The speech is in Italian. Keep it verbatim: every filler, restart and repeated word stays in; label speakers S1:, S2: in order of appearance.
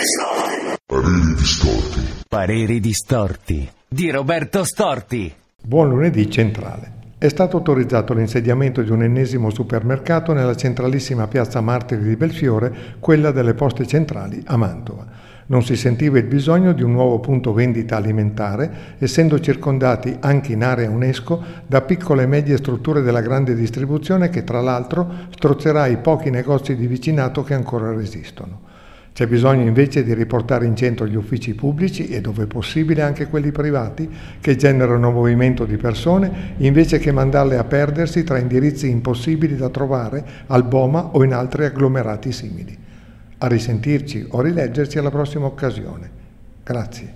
S1: Pareri distorti.
S2: Pareri distorti di Roberto Storti.
S3: Buon lunedì centrale. È stato autorizzato l'insediamento di un ennesimo supermercato nella centralissima piazza Martiri di Belfiore, quella delle Poste Centrali a Mantova. Non si sentiva il bisogno di un nuovo punto vendita alimentare, essendo circondati anche in area UNESCO da piccole e medie strutture della grande distribuzione che tra l'altro strozzerà i pochi negozi di vicinato che ancora resistono. C'è bisogno invece di riportare in centro gli uffici pubblici e dove possibile anche quelli privati che generano movimento di persone invece che mandarle a perdersi tra indirizzi impossibili da trovare al Boma o in altri agglomerati simili. A risentirci o rileggerci alla prossima occasione. Grazie.